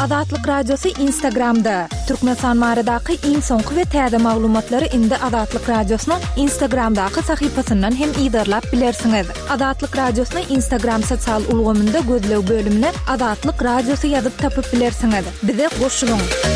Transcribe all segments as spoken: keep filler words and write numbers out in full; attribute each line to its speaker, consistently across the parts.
Speaker 1: Azatlyk Radiosu Instagramda. Türkmenistan maradaky iň soňky we täze maglumatlary indi Azatlyk Radiosynyň Instagramdaky sahypasyndan hem ýa-da bilersiňiz. Azatlyk Radiosynyň Instagram sosial ulgamynda gözlew bölümine Azatlyk Radiosu ýazyp tapyp bilersiňiz. Bize goşulyň.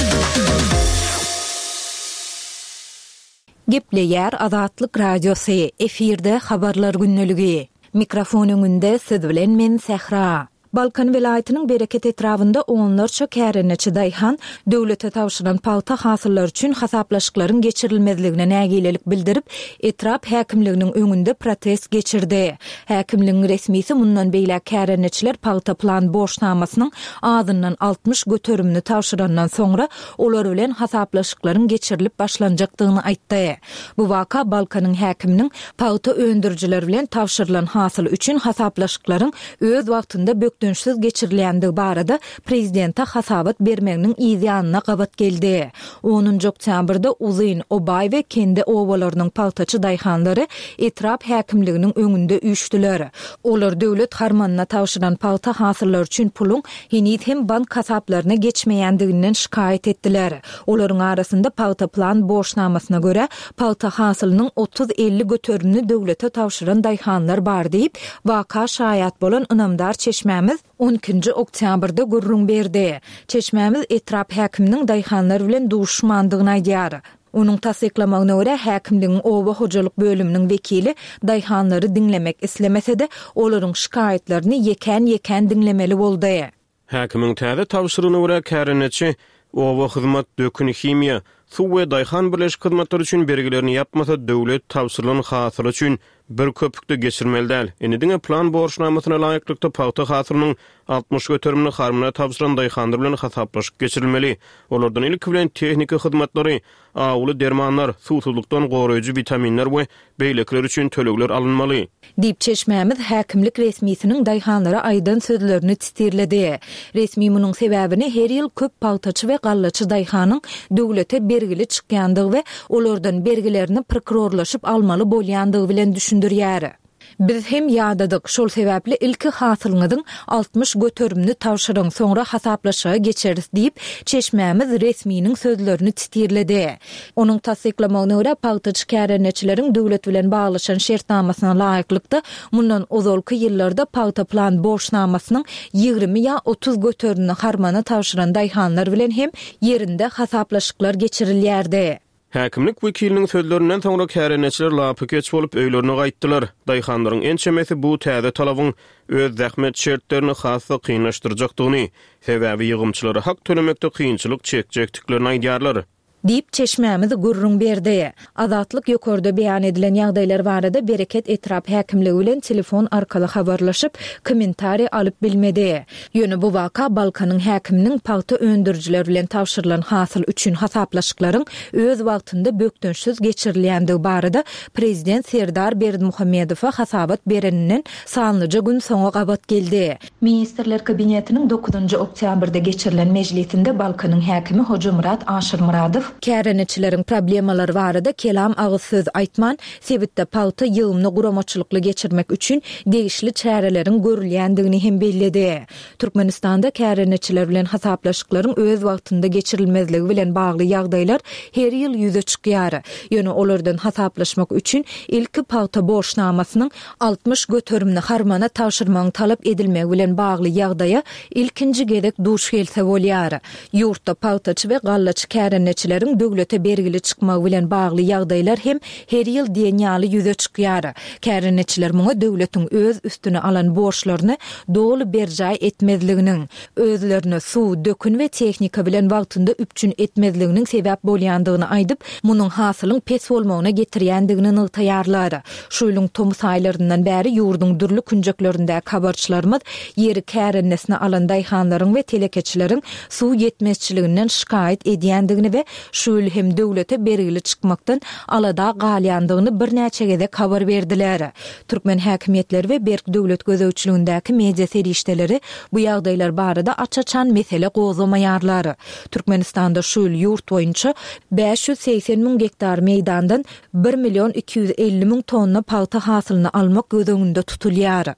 Speaker 1: Gepleýär Azatlyk Radiosu efirde habarlar günneligi. Mikrofon öňünde siz bilen men Sehra. Balkan vilayatynyň Bereket etrafynda onlarça kärençi daýhan döwlete tawşyran palta hasyllar üçin hasaplaşyklaryň geçirilmezligine nägilelik bildirip, etraf häkimliginiň öňünde protest geçirdi. Häkimligiň resmisi mundan beýle kärençiler palta plan boşnamasynyň azyndan altmış götürümni tawşyrandan soňra olar bilen hasaplaşyklaryň geçirilip başlanjakdygyny aýtdy. Bu waka Balkanyň häkiminiň palta öndürjiler bilen tawşyrylan hasyl üçin hasaplaşyklaryň öz wagtynda dönüşsiz geçirilendigi barada prezidenta hasabat bermeginiň ýa-da gabat geldi. onuncu oktýabrda Uzyn, Obay we kendi owalarynyň paltaçy daýhanlary etraf häkimliginiň öňünde üýtdiler. Olar döwlet harmanyna tawşyran palta hasyllar üçin puluň henüz hem bank kasaplaryna geçmeýändiginden şikayet etdiler. Olaryň arasynda palta plan boşnamasyna göre palta hasylynyň otuz elli götürümni döwlete tawşyran daýhanlar bar diýip waka şaýat bolan ynamdar çeşme onuncu oktýabrda gurrun berdi. Çeşmemiz etraf häkiminiň daýhanlar bilen duşmandygyny aýdýar. Onun tasdiklamagyna görä häkimligiň oba hojalyk bölüminiň wekili daýhanlary dinlemek islemese de olaryň şikaýetlerini ýeken-ýeken dinlemeli boldy.
Speaker 2: Häkimiň täze tawşyrygyna görä kärençi oba hyzmat dökün himiýa suw we daýhan birleşik hyzmatlary üçin belgilerini ýapmasa döwlet tawşyrylan hasyly üçin bir köpükde geçirmeli däl. Enidiňe plan borçnamasyna laýyklykda paýta hasylynyň altmış götürümni harmana tawşyran daýhanlar bilen hasaplaşyp geçirilmeli. Olardan ilki bilen tehnika hyzmatlary, awly dermanlar, suwsuzlukdan goraýjy vitaminler we beýlekler üçin tölegler alınmaly.
Speaker 1: Diýip çeşmämiz häkimlik resmisiniň daýhanlara aýdan sözlerini titirledi. Resmi munyň sebäbini her ýyl köp paltaçy we gallaçy daýhanyň döwlete bergili çykýandygy we olardan bergilerini prokurorlaşyp almaly bolýandygy bilen düşündirýär. Biz hem ýadadyk, şol sebäpli ilki hasylyňyň altmış götürümni tawşyryň soňra hasaplaşyga geçeris diýip çeşmämiz resminiň sözlerini titirledi. Onuň tasdiklamagyna görä paltaçy kärençileriň döwlet bilen baglaşan şertnamasyna laýyklykda mundan ozalky ýyllarda palta plan boşnamasynyň ýygrimi ýa otuz götürümni harmana tawşyran daýhanlar bilen hem ýerinde hasaplaşyklar geçirilýärdi.
Speaker 2: Häkimlik wekiliniň sözlerinden soňra kärençiler lapykeç bolup öýlerine gaýtdylar. Daýhanlaryň ençemesi bu täze talabyň öz zähmet şertlerini hasy kynlaşdyrjakdygyny, sebäbi ýygymçylary hak tölemekde kynçylyk çekjekdiklerini aýdýarlar. Diýip çeşmämiz gurrun berdi. Azatlyk ýokarda beýan edilen ýagdaýlar barada Bereket etraf häkimligi bilen telefon arkaly habarlaşyp kommentari alyp bilmedi. Ýöne bu waka Balkanyň häkiminiň palta öndürjiler bilen tawşyrylan hasyl üçin hasaplaşyklaryň öz wagtynda bökdönşsiz geçirilýändigi barada prezident Serdar Berdimuhammedowa hasabat bereninden sanlyca gün soňa gabat geldi. Ministrler kabinetiniň dokuzuncu oktýabrda geçirilen mejlisinde Balkanyň häkimi Hoca Murat Aşyrmuradow kärençileriň problemalary barada kelam agyz söz aýtman, sebitde palta ýygymny guramaçylykly geçirmek üçin degişli çäreleriň görülýändigini hem belledi. Türkmenistanda kärençiler bilen hasaplaşyklaryň öz wagtynda geçirilmezligi bilen bagly ýagdaýlar her ýyl ýüze çykýar. Ýöne olardan hasaplaşmak üçin ilki palta boşnamasynyň altmış götürümni harmana tawşyrmagyň talap edilmegi bilen bagly ýagdaýa ilkinji gedek duş gelse bolýar. Ýurtda paltaçy we gallaçy kärençiler döwlete bergili çykmagy bilen bagly ýagdaýlar hem her ýyl diýenýaly ýüze çykýar. Kärençiler muňa döwletiň öz üstüne alan borçlaryny dogly berjay etmezliginiň, özlerine suw, dökün we tehnika bilen wagtynda üpçün etmezliginiň sebäp bolýandygyny aýdyp, munyň hasylyň pes bolmagyna getirýändigini nygtaýarlar. Şu ýylyň tomus aýlaryndan bäri ýurdun dürli künjeklerinde habarçylarymyz ýeri kärennesine alan daýhanlaryň we telekeçileriň suw yetmezçiliginden şikayet edýändigini we şu ýyl hem döwlete bergili çykmakdan alada galyandygyny bir näçe gezek habar berdiler. Türkmen häkimetleri we berk döwlet gözegçiligindäki media serişdeleri bu ýagdaýlar barada açaçan mesele gozamaýarlar. Türkmenistanda şu ýyl ýurt boýunça beş yüz seksen min hektar meýdandan bir milyon iki yüz elli min tonna palta hasylyny almak gözeginde tutulýar.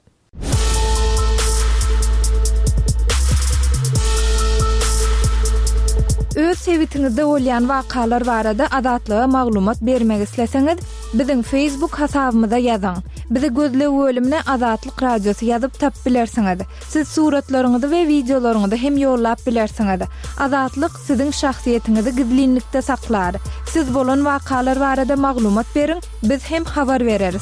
Speaker 1: sewitinizde bolýan wakalar barada adatlyga maglumat bermek isleseňiz, biziň Facebook hasabymyza ýazyň. Bizi gözle bölümine Azatlyk Radiosu ýazyp tap bilersiňiz. Siz suratlaryňyzy we videolaryňyzy hem ýollap bilersiňiz. Azatlyk siziň şahsiýetinizi gizlinlikde saklar. Siz bolan wakalar barada maglumat beriň, biz hem habar bereriz.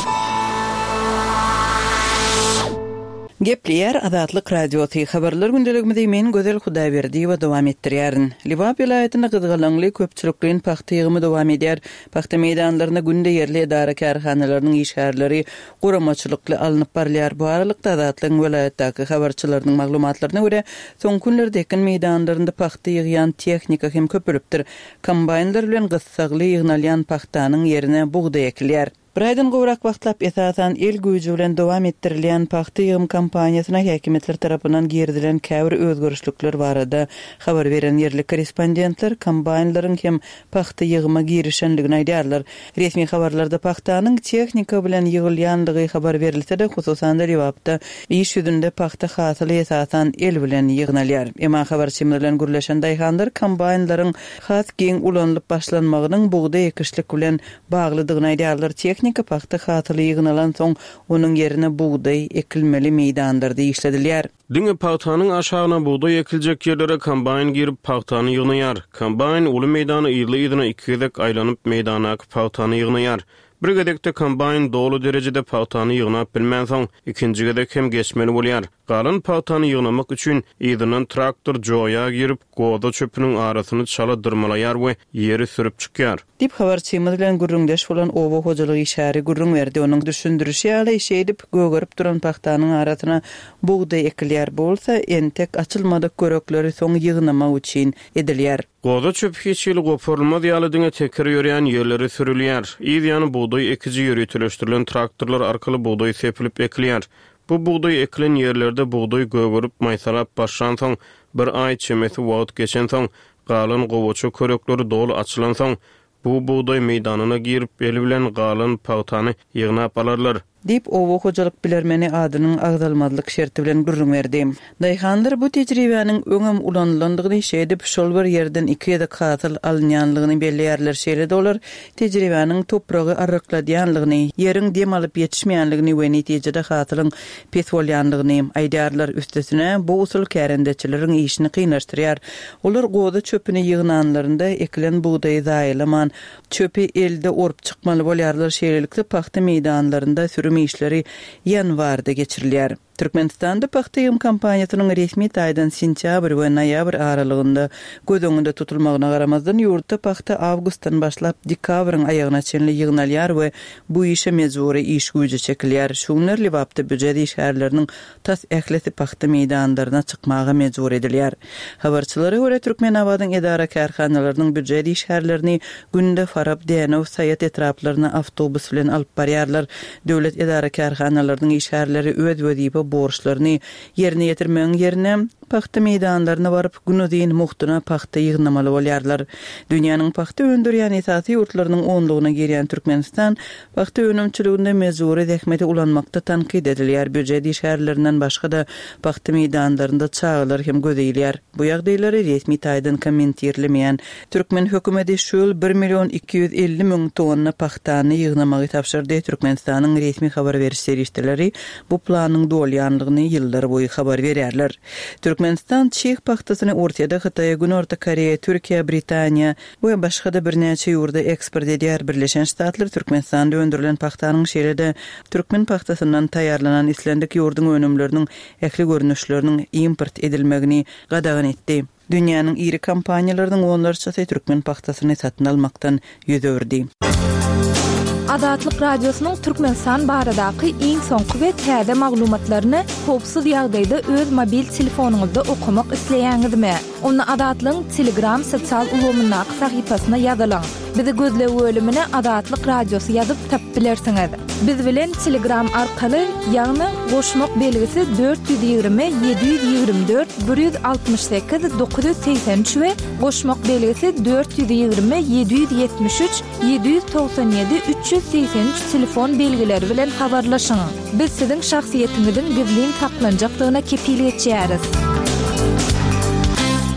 Speaker 3: Gepleyer Azatlyk Radiosu habarlar gündeligimizde men Gözel Hudaýberdi we dowam etdirýärin. Liwap vilayatyna gyzgalaňly köpçülikliň paxta ýygymy dowam edýär. Paxta meýdanlaryna günde ýerli edara karhanalarynyň işgärleri guramaçylykly alınıp barýar. Bu aralykda Azatlyk vilayatdaky habarçylarynyň maglumatlaryna görä, soň günlerde ekin meýdanlarynda paxta ýygýan tehnika hem köpülüpdir. Kombaynlar bilen gyssagly ýygnalýan paxtanyň ýerine buğday ekilýär. Braydın gowrak wagtlap esasan el güýji bilen dowam etdirilýän paxta ýygym kampaniýasyna häkimetler tarapyndan gerdilen käbir özgörüşlikler barada habar beren ýerli korrespondentler kombaynlaryň hem paxta ýygyma girişenligini aýdýarlar. Resmi habarlarda paxtanyň tehnika bilen ýygylýanlygy habar berilse de, hususan da Liwapda iş ýüzünde paxta hasyly esasan el bilen ýygnalýar. Emma habarçylar bilen gürleşen daýhanlar kombaynlaryň has geň ulanlyp başlanmagynyň buğday ekişlik bilen baglydygyny aýdýarlar. Tehnika paxta hasyly ýygnalan soň onuň ýerine buğday ekilmeli meýdanlarda işledilýär.
Speaker 2: Diňe paxtanyň aşagyna buğday ekiljek ýerlere kombayn girip paxtany ýygnaýar. Kombayn uly meýdany ýyly-ýylyna iki gezek aýlanyp meýdana paxtany ýygnaýar. Bir gedekde kombayn dolu derejede paxtany ýygnap bilmän soň ikinji gedek hem geçmeli bolýar. Galan paxtany ýygnamak üçin ýygynan traktor joýa girip goda çöpüniň arasyny çala dyrmalaýar we ýeri sürüp çykýar.
Speaker 3: Dip habarçymyz bilen gürrüňdeş bolan owa hojalygy işäri gürrüň berdi. Onuň düşündirişi ýaly iş edip gögerip duran paxtanyň arasyna buğday ekilýär bolsa, entek açylmadyk görekleri soň ýygnamak üçin edilýär.
Speaker 2: Goda çöp hiçili gopurulmaz ýaly diňe tekrar ýörýän ýerleri sürülýär. Ýa-ni buğday ekici ýürütüleşdirilen traktorlar arkaly buğday sepilip ekilýär. Bu buğday ekilen ýerlerde buğday gögerip maýsalap başlan soň bir ay çemesi wagt geçen soň galan gowaçy körekleri dolu açylan soň bu buğday meýdanyna girip beli bilen galan paxtany ýygnap alarlar.
Speaker 3: Dip owa hojalyk bilermeni adynyň agdalmazlyk şerti bilen gürrüň berdi. Daýhanlar bu tejribäniň öňem ulanlandygyny şeýdip şol bir ýerden iki ýa-da hasyl alınýanlygyny belleýärler. Şeýle dolar tejribäniň topragy arrakladýanlygyny, ýeriň dem alyp ýetişmeýänligini we netijede hasylyň pes bolýanlygyny aýdýarlar. Üstesine bu usul kärendeçileriň işini kynlaşdyrýar. Olar goda çöpüni ýygnanlarynda ekilen buğdaý zaýylaman, çöpi elde orup çykmaly bolýarlar. Şeýlelikde paxta meýdanlarynda sürüm işleri ýanwarda geçirilýär. Türkmenistanda paxta ýygym kampaniýasynyň resmi taýdan sentýabr we noýabr aralygynda göz öňünde tutulmagyna garamazdan ýurtda paxta awgustdan başlap dekabrň aýagyna çenli ýygnalýar we bu işe mezuri iş güýji çekilýär. Şuňlar Liwapda büjedi şäherleriniň tas ählisi paxta meýdanlaryna çykmagy mezur edilýär. Habarçylara görä Türkmen awadyň edara karhanalarynyň büjedi şäherlerini günde farap dänew saýat etraplaryna awtobus bilen alyp barýarlar. Döwlet edara karhanalarynyň işgärleri öz wezipä borçlaryny ýerine ýetirmeň ýerine paxta meýdanlaryna baryp günüdiň muhtyna paxta ýygnamaly bolýarlar. Dünýäniň paxta öndürýän esasy ýurtlarynyň onlugyna girýän Türkmenistan paxta önümçiliginde mezuri zähmeti ulanmakda tankid edilýär. Büjedi şäherlerinden başga da paxta meýdanlarynda çağılar hem gözeýilýär. Bu ýagdaýlary resmi taýdan kommentirlemeýän Türkmen hökümeti şol bir milyon iki yüz elli miň tonna paxtany ýygnamagy tapşyrdy. Türkmenistanyň resmi habar beriş serişdeleri bu planyň dolýanlygyny ýyllar boýy habar berýärler. Türkmenistan Çeх paxtasyny ortada Hytaýa, Günorta Koreýa, Türkiýe, Britaniýa we başga da birnäçe ýurda eksport edýär. Birleşen Ştatlar Türkmenistanda öndürilen paxtanyň şeýlede türkmen paxtasyndan taýýarlanan islendik ýurdun önümleriniň ähli görnüşleriniň import edilmegini gadagan etdi. Dünýäniň iri kompaniýalarynyň onlarçasy türkmen paxtasyny satyn almakdan ýüz öwürdi.
Speaker 1: Azatlyk Radiosynyň Türkmenistan baradaky iň soňky we täze maglumatlaryny howpsuz ýagdaýda öz mobil telefonuňyzda okumak isleýäňizmi? Onu Azatlyň Telegram sosial ulgamyna sahypasyna ýazylaň. Bizi gözle bölümine Azatlyk Radiosu ýazyp tap bilersiňiz. Biz bilen Telegram arkaly ýagny goşmak belgisi dört yüz ýygrimi yedi yüz ýygrimi dört bir yüz altmış sekiz dokuz yüz seksen üç we goşmak belgisi dört yüz ýygrimi yedi yüz ýetmiş üç yedi yüz togsan ýedi üç yüz seksen üç telefon belgileri bilen habarlaşyň. Biz siziň şahsiýetiňiziň gizlin saklanjakdygyna kepillik etýäris.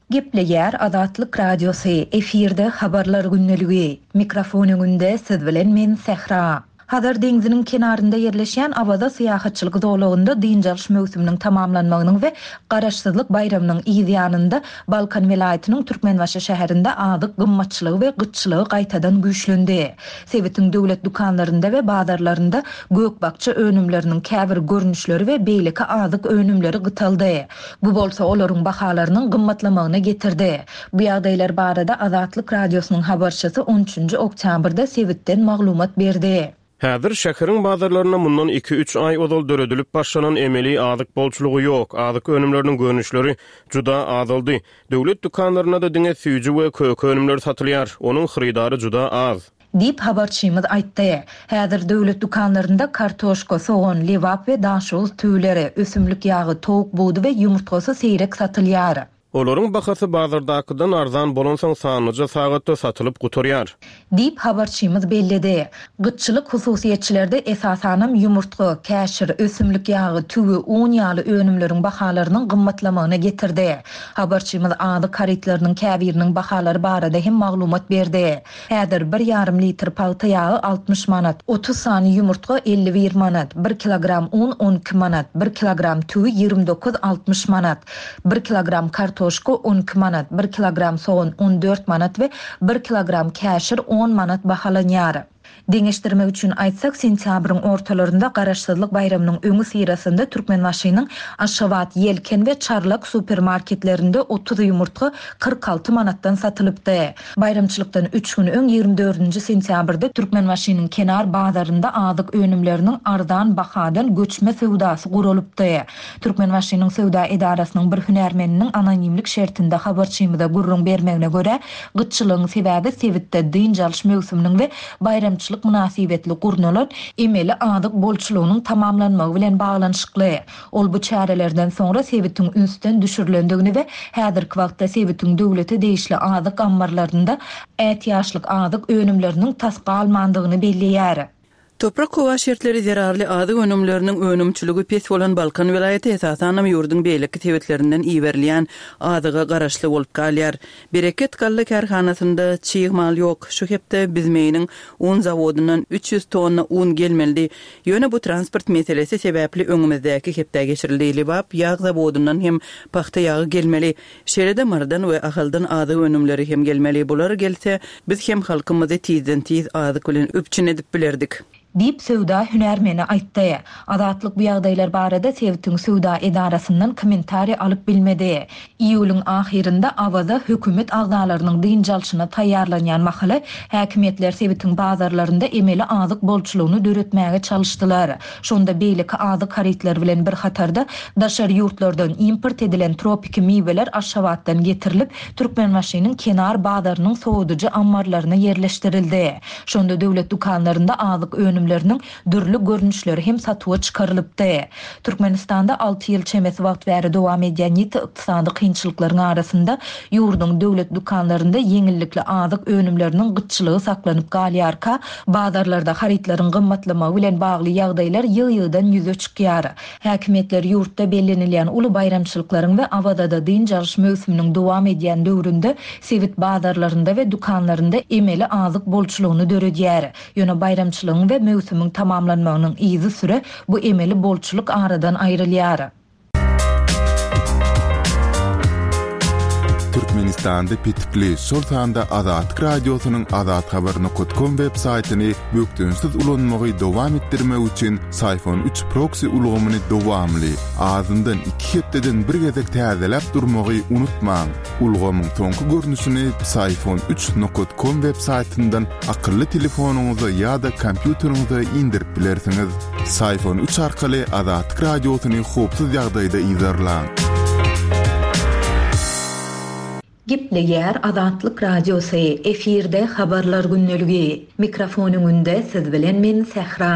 Speaker 1: Gepleýär Azatlyk Radiosy efirde habarlar günneligi. Mikrofon öňünde siz bilen men Sehra. Hazır deňiziniň kenarynda ýerleşýän Abada syýahatçylyk zowlugynda diňjalş mövsüminiň tamamlanmagynyň we Garaşsyzlyk bayramynyň ýanynda Balkan welaýatynyň Türkmenbaşy şäherinde adyk gymmatçylygy we gytçylygy gaýtadan güýçlendi. Sewitiň döwlet dukanlarynda we bazarlarynda gökbakça önümleriniň käbir görnüşleri we beýleki adyk önümleri gytaldy. Bu bolsa olaryň bahalarynyň gymmatlamagyna getirdi. Bu ýagdaýlar barada Azatlyk Radiosynyň habarçysy on üçünji oktýabrda Sewitden maglumat berdi.
Speaker 2: Häzir şäheriň bazarlaryna mundan iki üç ay odal döredilip başlanan emeli adyk bolçulugy ýok. Adyk önümleriniň görnüşleri juda azaldy. Döwlet dukanlaryna da diňe süýji we kök önümler satylýar. Onuň xaridary juda az.
Speaker 1: Dip habarçymyz aýtdy. Häzir döwlet dukanlarynda kartoşka, soğan, lewap we daşul tüýleri, ösümlik ýagy, towuk budy we ýumurtgasy seýrek satylýar.
Speaker 2: Olaryň bahasy bazardakydan arzan bolansaň sanyja sagatda satylyp guturýar.
Speaker 1: Dip habarçymyz bellidi. Gytçylyk hususiýetçilerde esasanam ýumurtga, käşir, ösümlik ýagy, tüwü, un ýaly önümleriň bahalarynyň gymmatlamagyna getirdi. Habarçymyz ady karitlarynyň käbiriniň bahalary barada hem maglumat berdi. Häzir bir ýarym litr palta ýagy altmış manat, otuz sany ýumurtga elli bir manat, bir kilogram un on iki manat, bir kilogram tüwü ýigirmi dokuz altmış manat, bir kilogram kartoşka on iki manat, bir kilogram soğan on dört manat ve bir kilogram käşir on manat bahalanýar. Deňeşdirme üçin aýtsak, sentýabryň ortalarynda Garaşsyzlyk bayramynyň öňü sirasynda Türkmenbaşynyň Aşgabat, Yelken we Çarlak supermarketlerinde otuz ýumurtga kırk altı manatdan satylypdy. Bayramçylykdan üç gün öň ýigirmi dördünji sentýabrda Türkmenbaşynyň kenar bazarynda adyk önümleriniň ardan bahadan göçme sewdasy guralypdy. Türkmenbaşynyň sewda edarasynyň bir hünärmeniniň anonimlik şertinde habarçymyza gurrun bermegine görä, gytçylygyň sebäbi Sewitde diňjalş mövsüminiň we bayramçylyk münasibetli gurnalar emeli adyk bolçulugynyň tamamlanmagy bilen baglanyşykly. Ol bu çärelerden soňra Sewitiň ünsden düşürilendigini we häzirki wagtda Sewitiň döwleti değişli adyk ambarlarynda ätýaşlyk adyk önümleriniň tasga almandygyny belliýär.
Speaker 3: Toprak kowa şertleri zararly adyk önümleriniň önümçüligi pes bolan Balkan welaýaty esasanam ýurdun beýleki tewetlerinden iýerilýän adyga garaşly bolup galýar. Bereket galla karhanasynda çyýg mal ýok. Şu hepde bizmeýiniň un zawodundan üç yüz tonna un gelmeldi. Ýöne bu transport meselesi sebäpli öňümizdäki hepde geçirildi. Lewap ýag zawodundan hem paxta ýagy gelmeli. Şerede mardan we ahyldan adyk önümleri hem gelmeli. Bular gelse biz hem halkymyzy tizden tiz adyk bilen öpçün edip bilerdik.
Speaker 1: Dip sewda hünärmeni aýtdy. Azatlyk bu ýagdaýlar barada Sewitiň sewda edarasyndan kommentari alyp bilmedi. Iýulyň ahirinde Awada hökümet agdalarynyň diňjalşyna taýýarlanýan mahala häkimetler Sewitiň bazarlarynda emeli adyk bolçulugyny döretmäge çalışdylar. Şonda beýleki adyk haritler bilen bir hatarda daşary ýurtlardan import edilen tropik miweler Aşgabatdan getirilip Türkmenbaşynyň kenar bazarynyň sowudyjy ambarlaryna yerleşdirildi. Şonda döwlet dukanlarynda adyk önüm dürlü görnüşleri hem satıwa çykarylypdy. Türkmenistanda altı ýyl çemesi wagt bäri dowam edýän ýeti ykdysady kynçylyklaryň arasynda ýurdun döwlet dukanlarynda yeňillikli adyk önümleriniň gytçylygy saklanyp galýarka, bazarlarda haritlaryň gymmatlamagy bilen bagly ýagdaýlar ýyl-ýyldan ýüze çykýar. Häkimetler ýurtda bellenilýän uly bayramçylyklaryň we Awada diňjalş mövsüminiň dowam edýän döwründe Sewit bazarlarynda we dukanlarynda emeli adyk bolçulugyny döredýär. Ýöne bayramçylygyň we mövsümüň tamamlanmagynyň izi süre bu emeli bolçuluk aradan aýrylýar.
Speaker 4: Türkmenistan'da pitikli şol sanda Azatlyk Radiosynyň azat habaryny nokta com web saytyny bökdünsiz ulanmagy dowam etdirmek üçin Sayfon üç proxy ulgamyny dowamly azyndan iki hepdeden bir gezek täzelep durmagy unutmaň. Ulgamyň soňky görnüşini Sayfon üç nokta com web saytyndan akylly telefonuňyza ýa-da kompýuteriňize indirip bilersiňiz. Sayfon üç arkaly Azatlyk Radiosyny hopsuz ýagdaýda izlerläň.
Speaker 1: Gepleýär Azatlyk Radiosy efirde habarlar günneligi. Mikrofon öňünde siz bilen men Sehra.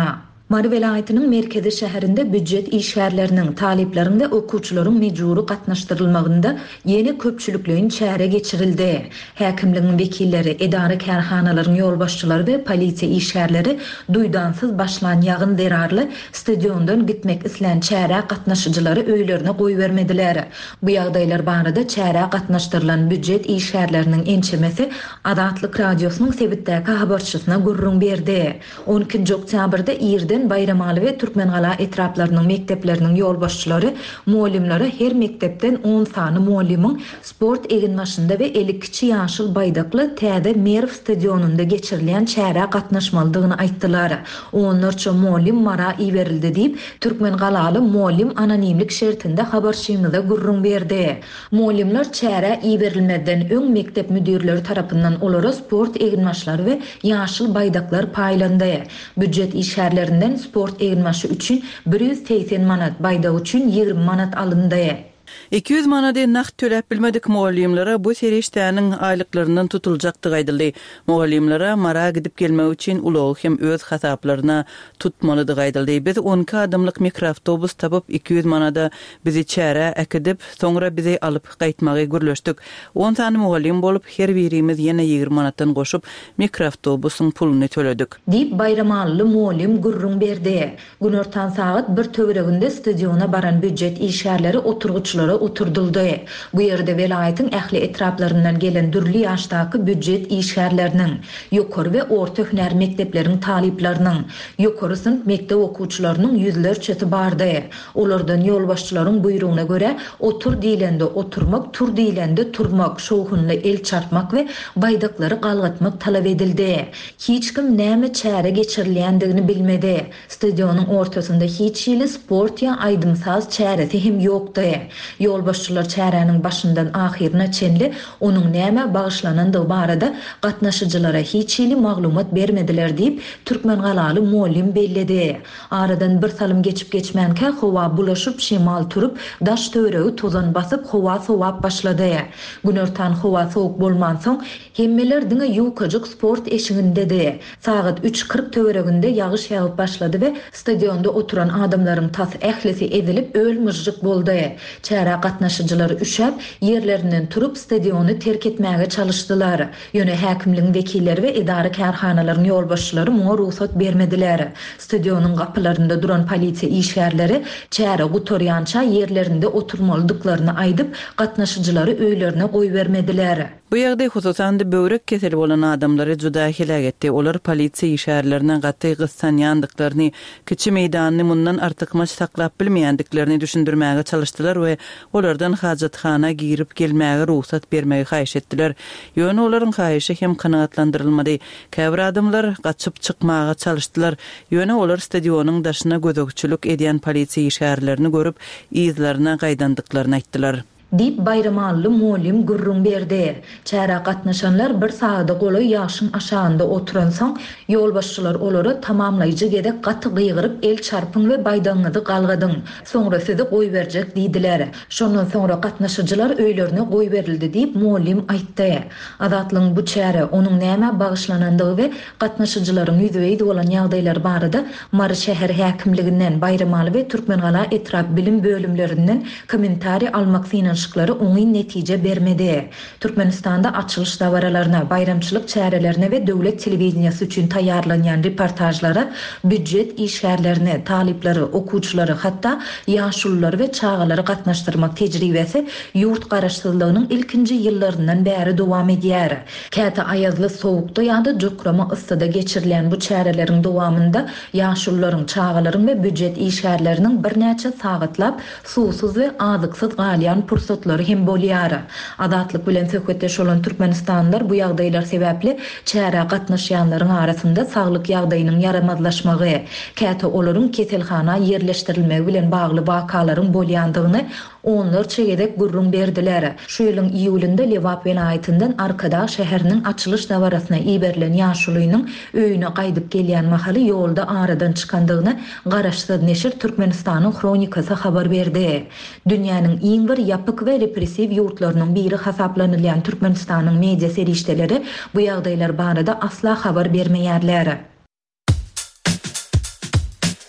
Speaker 1: Mary vilayatynyň merkezi şäherinde büdjet işgärleriniň, talipleriniň we okuwçylaryň mejburi gatnaşdyrylmagynda ýene köpçülikliň çäre geçirildi. Häkimligiň wekilleri, edara kärhanalaryň ýolbaşçylary we polisiýa işgärleri duýdansyz başlan ýagyn derarly stadiondan gitmek islen çäre gatnaşyjylary öýlerine goýbermediler. Bu ýagdaýlar barada çäre gatnaşdyrylan büdjet işgärleriniň ençemesi Adatlyk radiosynyň sebitdäki habarçysyna gurrun berdi. on ikinji oktýabrda ýerden Bayramaly we Türkmengala etraplarynyň mekdepleriniň ýolbaşçylary, muallimlary her mektepden on sany muallimiň sport eginmaşynda we ellik kiçi ýaşyl baýdakly täze Merv stadionunda geçirilen çäre gatnaşmalydygyny aýtdylar. Onlarça muallim mara iberildi diýip Türkmengalaly muallim anonimlik şertinde habarçymyza gurrun berdi. Muallimler çäre iberilmeden öň mektep müdirleri tarapyndan olara sport eginmaşlary we ýaşyl baýdaklar paýlandy. Büdjet işgärlerinden sport eginmaşy üçin bir ýüz seksen manat, baýdak üçin ýygrimi manat alındy.
Speaker 3: iki yüz manada nakt töläp bilmedik muallimlere bu seriştäniň aýlyklaryndan tutuljakdygy aýdyldy. Muallimlere mara gidip gelmek üçin ulag hem öz hasaplaryna tutmalydygy aýdyldy. Biz on iki adamlyk mikroawtobus tapyp iki yüz manada bizi çäre äkidip, soňra bizi alyp gaýtmagy gürleşdik. on tany muallim bolup her birimiz ýene ýygrimi manatdan goşup mikroawtobusyň puluny töledik.
Speaker 1: Diýip Bayramaly muallim gurrun berdi. Günortan saat bir töwereginde stadiona baran büdjet işgärleri oturguçylara oturduldy. Bu ýerde velaýatyň ähli etraplaryndan gelen dürli ýaşdaky büdjet işgärleriniň, ýokary we orta hünär mekdepleriň talipleriniň, ýokary sınıf mektep okuwçylarynyň ýüzlerçesi bardy. Olardan ýolbaşçylaryň buyruguna göre otur diýilende oturmak, tur diýilende turmak, şowhunly el çarpmak we baýdaklary galgatmak talap edildi. Hiç kim näme çäre geçirilendigini bilmedi. Stadionyň ortasynda hiç ýyly sport ýa aýdymsaz çäresi hem ýokdy. Ýolbaşçylar çärenin başyndan ahirine çenli onuň näme bagyşlanandygy barada gatnaşyjylara hiç ýyly maglumat bermediler diýip Türkmengalaly muallim belledi. Aradan bir salym geçip geçmänkä howa bulaşyp şemal turup daş töweregi tozan basyp howa sowap başlady. Günortan howa sowuk bolman soň hemmeler diňe ýukajyk sport eşigindedi. Saat üç kırk töwereginde ýagyş ýagyp başlady we stadionda oturan adamlaryň tas ählisi edilip ölmüşjik boldy. Çäre gatnaşyjylary üşäp ýerlerinden turup stadiony terk etmäge çalışdylar. Ýöne häkimligiň wekilleri we edara kärhanalaryň ýolbaşçylary muňa ruhsat bermediler. Stadionyň gapylarynda duran polisiýa işgärleri çäre gutorýança ýerlerinde oturmalydyklaryny aýdyp gatnaşyjylary öýlerine goýbermediler.
Speaker 3: Bu ýagdaý hususan böwrek keseli bolan adamlary juda helak etdi. Olar polisiýa işgärlerinden gaty gyssanýandyklaryny, kiçi meýdanyny mundan artykmaç saklap bilmeýändiklerini düşündirmäge çalışdylar we olardan hajatxana girip gelmäge ruhsat bermegi haýyş etdiler. Ýöne olaryň haýyşy hem kanagatlandyrylmady. Käbir adamlar gaçyp çykmaga çalışdylar. Ýöne olar stadionyň daşyna gözegçilik edýän polisiýa işgärlerini görüp izlerine gaýdandyklaryny aýtdylar.
Speaker 1: Diýip Bayramaly muallim gurrun berdi. Çäre gatnaşanlar bir saada goly ýaşyň aşagynda oturan soň ýolbaşçylar olary tamamlaýjy gedek gaty gıýgyryp el çarpyň we baýdaňyzy galgadyň. Soňra sizi goýberjek diýdiler. Şondan soňra gatnaşyjylar öýlerine goýberildi diýip muallim aýtdy. Adatlyň bu çäre onuň näme bagyşlanandygy we gatnaşyjylaryň ýüzüňde bolan ýagdaýlar barada Mary şäher häkimliginden Bayramaly we Türkmengala etrap bilim bölümlerinden kommentari almak şyklary oňy netije bermedi. Türkmenistanda açylış dawralaryna, bayramçylyk çärelerine we döwlet telewizionyasy üçin taýýarlanýan reportajlara, büdjet işgärlerini, talipleri, okuwçylary, hatda ýaşulylary we çağalary gatnaşdyrmak tejribesi ýurt garaşsyzlygynyň ilkinji ýyllaryndan bäri dowam edýär. Käte aýazly sowukda ýa-da jokrama yssyda geçirilen bu çäreleriň dowamında ýaşullaryň, çağalaryň we büdjet işgärleriniň bir näçe sagatlap suwsuz we azyksız galýan pursatları hem bolýar. Adatlyk bilen söhbetdeş olan Türkmenistanlar bu ýagdaýlar sebäpli çäre gatnaşýanlaryň arasynda saglyk ýagdaýynyň yaramazlaşmagy, käte olaryň keselhana ýerleşdirilmegi bilen bagly wakalaryň bolýandygyny onlar çegedek gurrun berdiler. Şu ýylyň iýulynda Lewap vilayatyndan Arkada şäheriniň açylış dawrasyna iberilen ýaşulynyň öýüne gaýdyp gelýän mahaly ýolda aradan çykandygyny Garaşsyz neşir Türkmenistanyň kronikasy habar berdi. Dünýäniň iň bir ýapyk we repressiw ýurtlarynyň biri hasaplanylýan Türkmenistanyň media serişdeleri bu ýagdaýlar barada asla habar bermeýärler.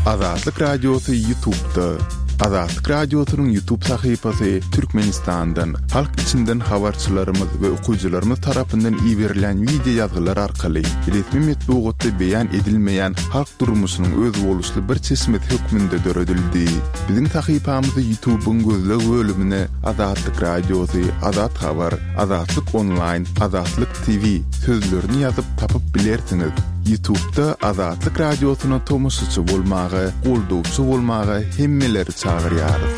Speaker 4: Azatlyk Radiosu YouTube'da. Azatlyk Radiosu'nun YouTube sahypasy Türkmenistan'dan, halk içinden habarçylarymyz we okuyjylarymyz tarapyndan iýerilen video ýazgylar arkaly resmi metbuatda beýan edilmeýän halk durmuşynyň öz boluşly bir çeşmet hökmünde döredildi. Biziň sahypamyzy YouTube'un gözleg bölümine Azatlyk Radiosu, Azat Habar, Azatlyk Online, Azatlyk T V sözlerini ýazyp tapyp bilersiňiz. YouTube'da Azatlyk Radiosu'na tomoşçy bolmagy, goldowçy bolmagy hemmeleri çağırýar.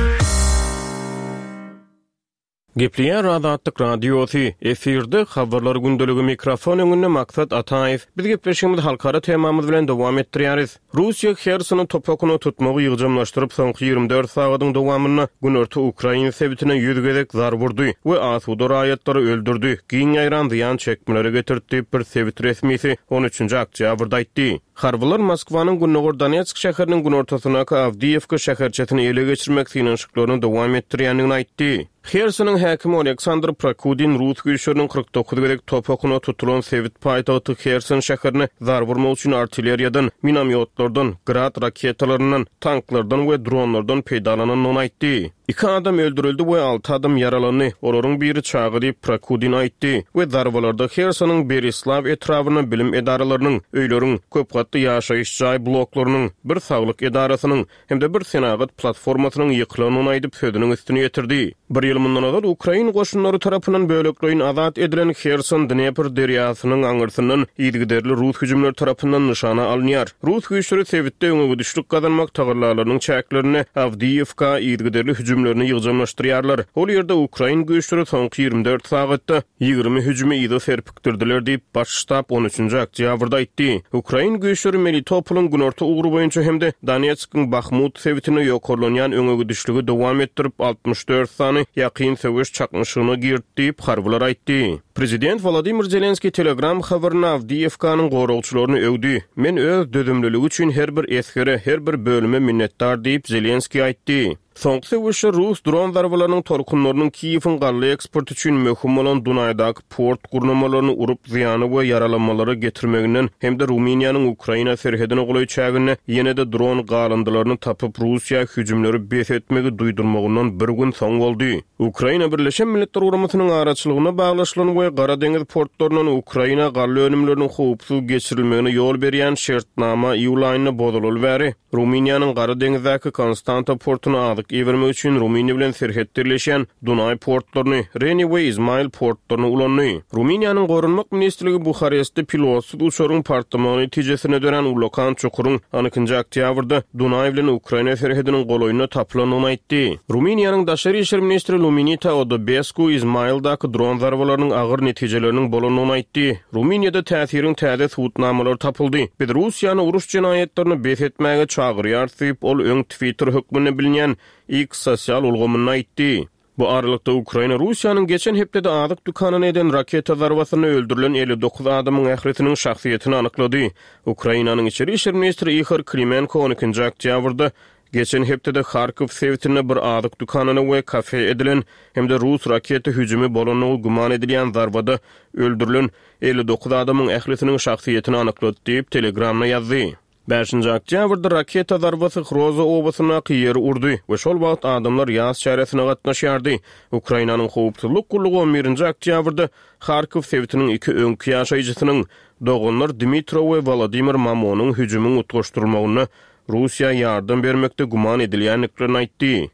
Speaker 2: Gepliýär Azatlyk Radiosu efirde habarlar gündeligi mikrofon öňünde Maksat Ataýew. Biz gepleşýärmiz halkara temamyz bilen dowam etdirýäris. Russiýa Kherson topakyny tutmagy ýygymlaşdyryp soňky ýygrimi dört sagatyň dowamyna günorta Ukraina sebitine ýüz gezek zar burdy we asuda raýatlary öldürdi. Giň ýaran ziýan çekmeleri getirdi. Bir sebit resmisi on üçinji oktýabrda aýtdy. Harbylar Moskwanyň Günnogor Donetsk şäheriniň günortasyna Avdiivka şäherçetini ele geçirmek synanyşyklaryny dowam etdirýändigini aýtdy. Khersonyň häkimi Oleksandr Prokudin Rus güýçleriniň kırk dokuz gezek topakyna tutulan sebit paýtagty Kherson şäherini zar vurmak üçin artilleriýadan, minomyotlardan, grad raketalaryndan, tanklardan we dronlardan peýdalananyny aýtdy. İki adam öldürüldü we altı adam yaralandy. Olaryň biri çağıryp Prokudin aýtdy we zarbalarda Khersonyň Berislav etrawyna bilim edaralarynyň, öýleriň, köp gatly ýaşaýyş jaý bloklarynyň, bir saglyk edarasynyň hemde bir senagat platformasynyň ýykylynyny aýdyp sözüniň üstüne ýetirdi. Bir ýyl mundan azal Ukraina goşunlary tarapyndan bölekleýin azat edilen Kherson Dnepr derýasynyň aňyrtyndan ýygyderli Rus hüjümleri tarapyndan nyşana alınýar. Rus güýçleri sebitde öňe düşlük gazanmak tagyrlalarynyň çäklerini Avdiivka ýygyderli hüjümlerini ýygymlaşdyrýarlar. Ol ýerde Ukraina güýçleri soňky ýygrimi dört sagatda ýygrimi hüjümi ýygy serpikdirdiler diýip baş ştab on üçinji oktýabrda aýtdy. Ukraina güýçleri Melitopolyň günorta ugru boýunça hemde Donetskiň Bakhmut sebitine ýokarlanýan öňe düşlügi dowam etdirip altmış dört sany ýakyn söwüş çakmyşygyny girdi diýip harbylar aýtdy. Prezident Volodymyr Zelenski Telegram habaryna Avdiivkanyň goragçylaryny öwdi. Men öz dözümlüligi üçin her bir eskere, her bir bölüme minnetdar diýip Zelenski aýtdy. Soňky söwüşde Rus dron zarbalarynyň torkunlarynyň Kiýewiň garly eksport üçin möhüm bolan Dunaydaky port gurnamalaryny urup ziýany we yaralanmalary getirmeginden hemde Ruminiýanyň Ukraina serhedine golaýçagyny ýene-de dron galandylaryny tapyp Russiýa hüjümleri bes etmegi duýdurmagyndan bir gün soň boldy. Ukraina Birleşen Milletler Guramasynyň araçylygyna baglaşylan we Gara deňiz portlarynyň Ukraina garly önümleriniň howpsuz geçirilmegine ýol berýän şertnama iýul aýyna bozulul bäri. Ruminiýanyň Gara deňizdäki Konstanta portuny Iverme üçin Ruminiýa bilen serhetdirleşen Dunay portlaryny, Reni we İzmail portlaryny ulandy. Ruminiýanyň Gorunmak ministrligi Buharestde pilotsuz uçaryň partlamany netijesine dönen ulakan çukuryň on ikinji oktýabrda Dunay bilen Ukraina serhediniň golaýyna tapylanyny aýtdy. Ruminiýanyň daşary işler ministri Luminita Odobescu İzmaildaky dron zarbalarynyň agyr netijeleriniň bolanyny aýtdy. Ruminiýada täsiriň täze suwutnamalary tapyldy. Biz Russiýany uruş jenaýetlerini bes etmäge çağırýar diýip ol öň Twitter hökmüne bilinýän X sosial ulgamyny aýtdy. Bu aralykda Ukraina Russiýanyň geçen hepdede adyk dükanyny eden raketa zarbasyny öldürilen elli dokuz adamyň ähretiniň şahsiýetini anyklady. Ukrainanyň içeri işler ministri Ihor Klimenko on ikinji oktýabrda geçen hepdede Kharkiv sebitine bir adyk dükanyny we kafe edilen hemde Rus raketa hüjümi bolanyny guman edilýän zarbada öldürilen elli dokuz adamyň ähretiniň şahsiýetini anyklady diýip Telegramna ýazdy. beşinji oktýabrda raketa zarbasy Hroza obasyna ýeri urdy we şol wagt adamlar ýaz şäheresine gatnaşýardy. Ukrainanyň howpsuzlyk gullugy on birinji oktýabrda Kharkiv sebitiniň iki öňki ýaşaýjysynyň dogonlar Dmitro we Volodymyr Mamonyň hüjümini utgaşdyrmagyny Russiýa ýardam bermekde guman edilýänligini aýtdy.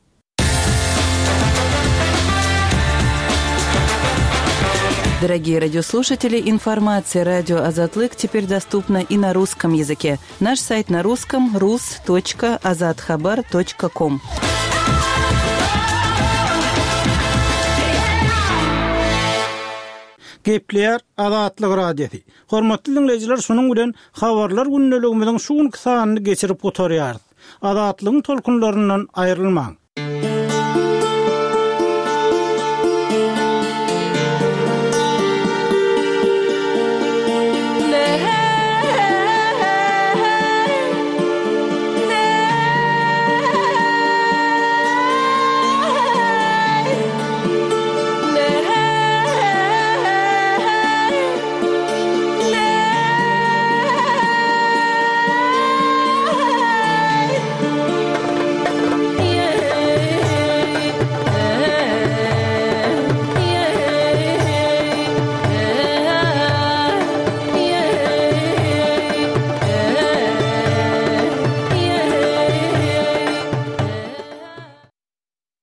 Speaker 3: Дорогие радиослушатели, информация радио «Азатлык» теперь доступна и на русском языке. Наш сайт на русском – рус точка азатхабар точка ком.
Speaker 5: Gepleýär Azatlyk Radiosu. Hormatly dinleýijiler, şunuň bilen habarlar günneligimiziň şuň kysanyny geçirip gotarýar. Azatlygyň tolkunlaryndan aýrylmaň.